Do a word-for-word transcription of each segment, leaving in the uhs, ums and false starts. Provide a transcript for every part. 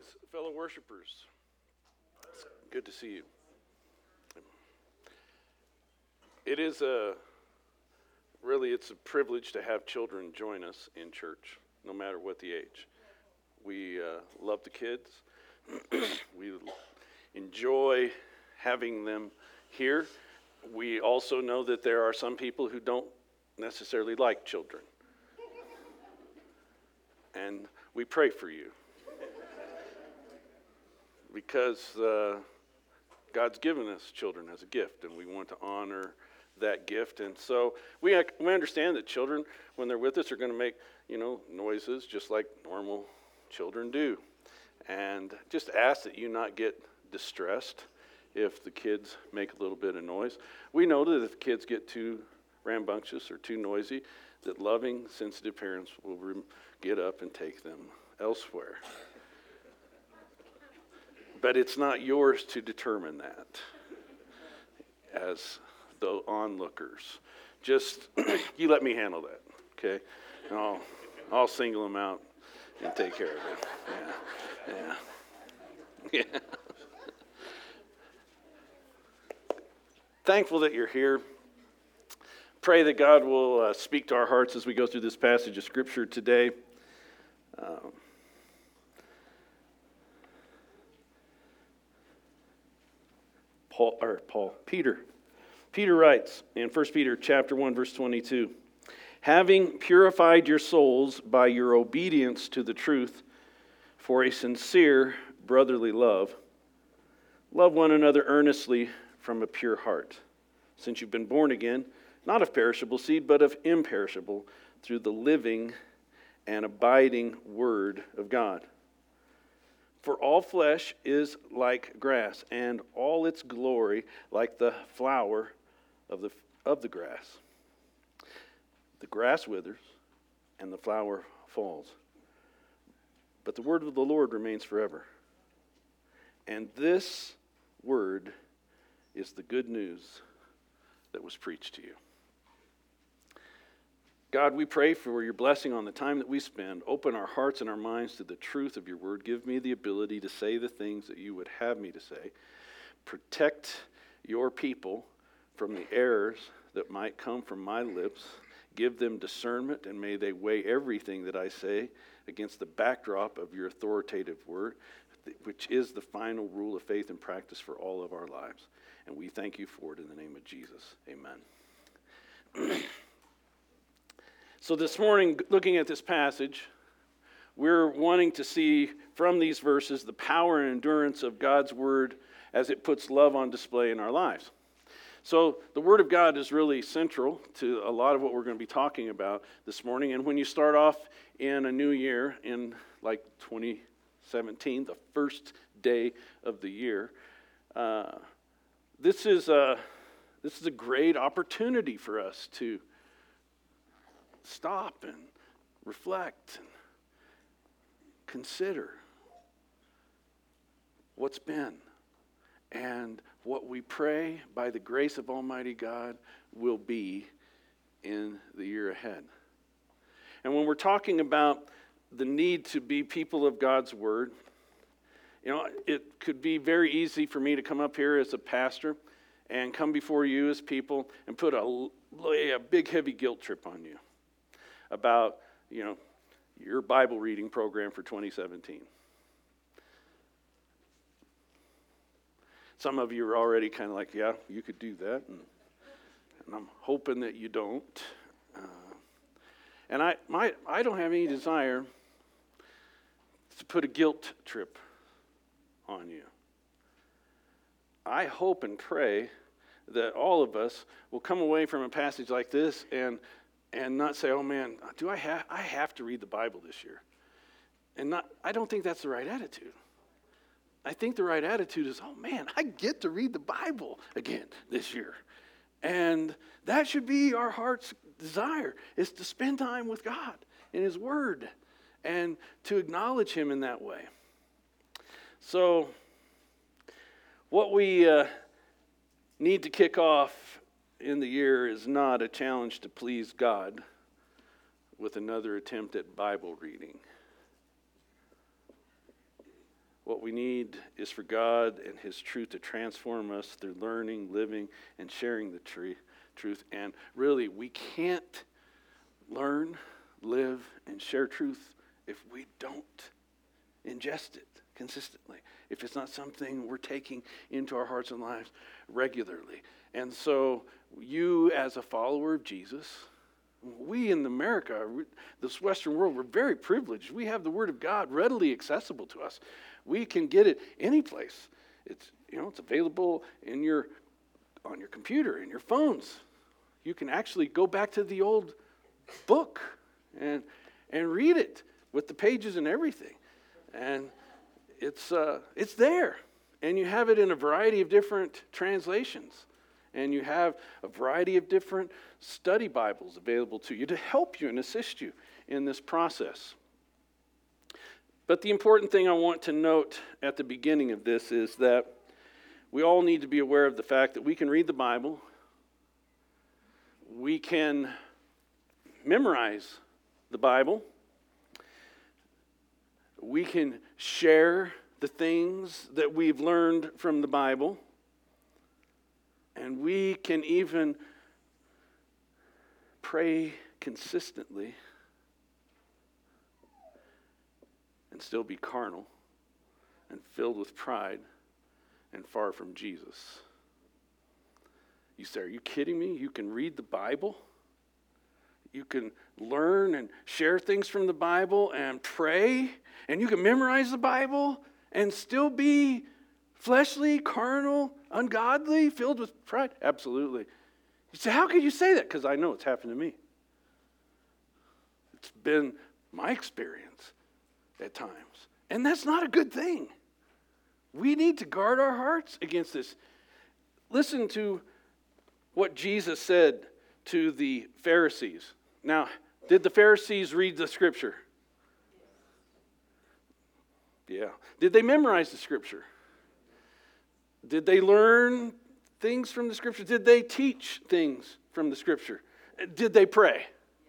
Greetings, fellow worshipers. It's good to see you. It is a, really, it's a privilege to have children join us in church, no matter what the age. We uh, love the kids. We enjoy having them here. We also know that there are some people who don't necessarily like children. And we pray for you. Because uh, God's given us children as a gift, and we want to honor that gift. And so we we understand that children, when they're with us, are going to make, you know, noises just like normal children do. And just ask that you not get distressed if the kids make a little bit of noise. We know that if kids get too rambunctious or too noisy, that loving, sensitive parents will re- get up and take them elsewhere. But it's not yours to determine that as the onlookers. Just, you let me handle that, okay? And I'll, I'll single them out and take care of it. Yeah, yeah, yeah. Thankful that you're here. Pray that God will uh, speak to our hearts as we go through this passage of Scripture today. Um, Paul, or Paul, Peter. Peter writes in First Peter chapter one, verse twenty-two, having purified your souls by your obedience to the truth for a sincere brotherly love, love one another earnestly from a pure heart, since you've been born again, not of perishable seed, but of imperishable, through the living and abiding word of God. For all flesh is like grass, and all its glory like the flower of the of the grass. The grass withers, and the flower falls. But the word of the Lord remains forever. And this word is the good news that was preached to you. God, we pray for your blessing on the time that we spend. Open our hearts and our minds to the truth of your word. Give me the ability to say the things that you would have me to say. Protect your people from the errors that might come from my lips. Give them discernment, and may they weigh everything that I say against the backdrop of your authoritative word, which is the final rule of faith and practice for all of our lives. And we thank you for it in the name of Jesus. Amen. So this morning, looking at this passage, we're wanting to see from these verses the power and endurance of God's word as it puts love on display in our lives. So the word of God is really central to a lot of what we're going to be talking about this morning. And when you start off in a new year, in like twenty seventeen, the first day of the year, uh, this is a, this is a great opportunity for us to stop and reflect and consider what's been and what we pray by the grace of Almighty God will be in the year ahead. And when we're talking about the need to be people of God's word, you know, it could be very easy for me to come up here as a pastor and come before you as people and put a, lay a big heavy guilt trip on you about, you know, your Bible reading program for twenty seventeen. Some of you are already kind of like, yeah, you could do that, and, and I'm hoping that you don't. Uh, and I, my, I don't have any desire to put a guilt trip on you. I hope and pray that all of us will come away from a passage like this and And not say, oh man, do I have I have to read the Bible this year? And not I don't think that's the right attitude. I think the right attitude is, oh man, I get to read the Bible again this year. And that should be our heart's desire, is to spend time with God in His Word and to acknowledge Him in that way. So what we uh, need to kick off in the year is not a challenge to please God with another attempt at Bible reading. What we need is for God and His truth to transform us through learning, living, and sharing the tree, truth. And really, we can't learn, live, and share truth if we don't ingest it consistently, if it's not something we're taking into our hearts and lives regularly. And so you, as a follower of Jesus, we in America, this Western world, we're very privileged. We have the Word of God readily accessible to us. We can get it any place. It's, you know, it's available in your, on your computer, in your phones. You can actually go back to the old book and and read it with the pages and everything. And it's uh, it's there. And you have it in a variety of different translations. And you have a variety of different study Bibles available to you to help you and assist you in this process. But the important thing I want to note at the beginning of this is that we all need to be aware of the fact that we can read the Bible, we can memorize the Bible, we can share the things that we've learned from the Bible, and we can even pray consistently and still be carnal and filled with pride and far from Jesus. You say, are you kidding me? You can read the Bible? You can learn and share things from the Bible and pray, and you can memorize the Bible and still be fleshly, carnal, ungodly, filled with pride? Absolutely. You say, how could you say that? Because I know it's happened to me. It's been my experience at times. And that's not a good thing. We need to guard our hearts against this. Listen to what Jesus said to the Pharisees. Now, did the Pharisees read the Scripture? Yeah. Did they memorize the Scripture? Did they learn things from the Scripture? Did they teach things from the Scripture? Did they pray?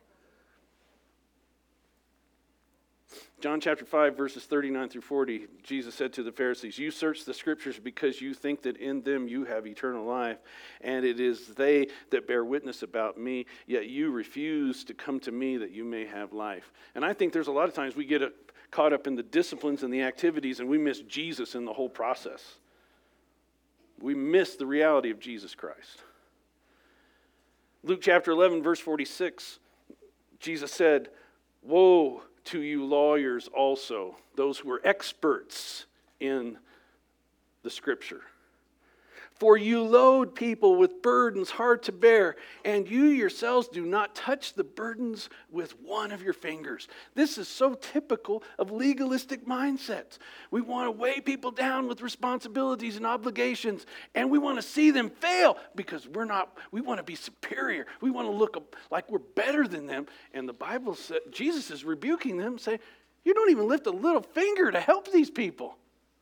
John chapter five, verses thirty-nine through forty, Jesus said to the Pharisees, you search the Scriptures because you think that in them you have eternal life, and it is they that bear witness about me, yet you refuse to come to me that you may have life. And I think there's a lot of times we get caught up in the disciplines and the activities, and we miss Jesus in the whole process. We miss the reality of Jesus Christ. Luke chapter eleven, verse forty-six, Jesus said, woe to you lawyers also, those who are experts in the Scripture. For you load people with burdens hard to bear, and you yourselves do not touch the burdens with one of your fingers. This is so typical of legalistic mindsets. We want to weigh people down with responsibilities and obligations, and we want to see them fail because we're not, we want to be superior. We want to look like we're better than them. And the Bible said, Jesus is rebuking them, saying, you don't even lift a little finger to help these people.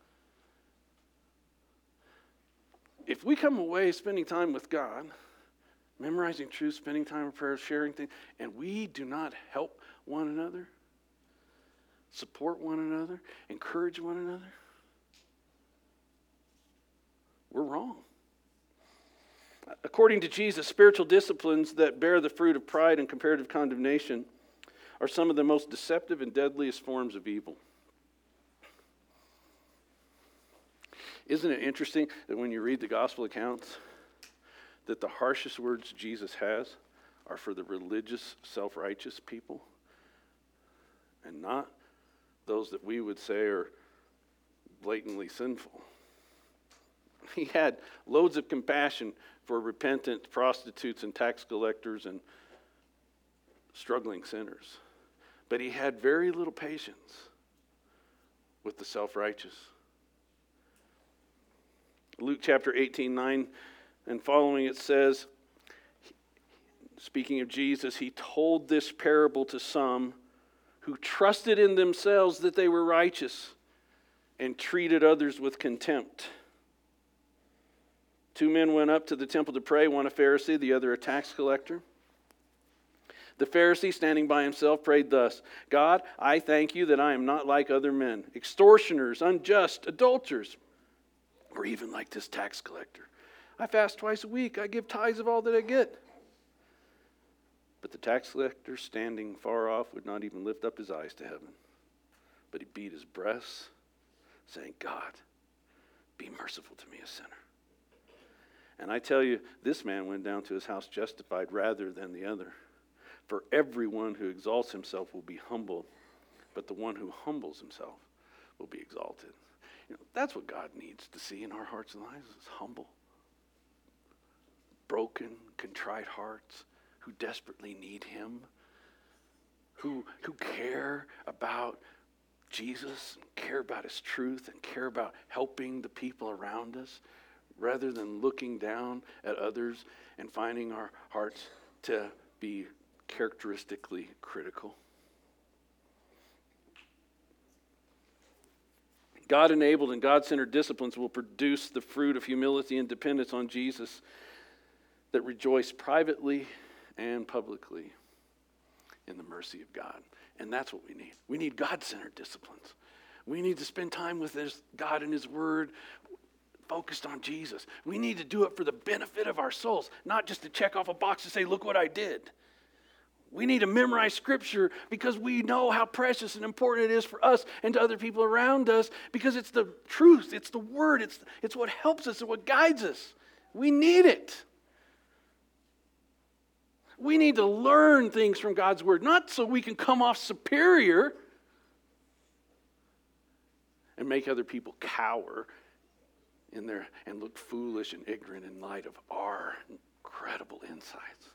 If we come away spending time with God, memorizing truth, spending time in prayer, sharing things, and we do not help one another, support one another, encourage one another, we're wrong. According to Jesus, spiritual disciplines that bear the fruit of pride and comparative condemnation are some of the most deceptive and deadliest forms of evil. Isn't it interesting that when you read the gospel accounts, that the harshest words Jesus has are for the religious, self-righteous people, and not those that we would say are blatantly sinful? He had loads of compassion for repentant prostitutes and tax collectors and struggling sinners, but he had very little patience with the self-righteous. Luke chapter eighteen, nine and following, it says, speaking of Jesus, he told this parable to some who trusted in themselves that they were righteous and treated others with contempt. Two men went up to the temple to pray, one a Pharisee, the other a tax collector. The Pharisee, standing by himself, prayed thus, God, I thank you that I am not like other men, extortioners, unjust, adulterers, or even like this tax collector. I fast twice a week. I give tithes of all that I get. But the tax collector, standing far off, would not even lift up his eyes to heaven. But he beat his breast, saying, God, be merciful to me, a sinner. And I tell you, this man went down to his house justified rather than the other. For everyone who exalts himself will be humbled, but the one who humbles himself will be exalted. You know, that's what God needs to see in our hearts and lives, is humble, broken, contrite hearts who desperately need him, who, who care about Jesus, care about his truth, and care about helping the people around us, rather than looking down at others and finding our hearts to be characteristically critical. God-enabled and God-centered disciplines will produce the fruit of humility and dependence on Jesus that rejoice privately and publicly in the mercy of God. And that's what we need. We need God-centered disciplines. We need to spend time with this God and his word, focused on Jesus. We need to do it for the benefit of our souls, not just to check off a box and say, look what I did. We need to memorize Scripture because we know how precious and important it is for us and to other people around us, because it's the truth, it's the Word, it's, it's what helps us and what guides us. We need it. We need to learn things from God's Word, not so we can come off superior and make other people cower in there and look foolish and ignorant in light of our incredible insights.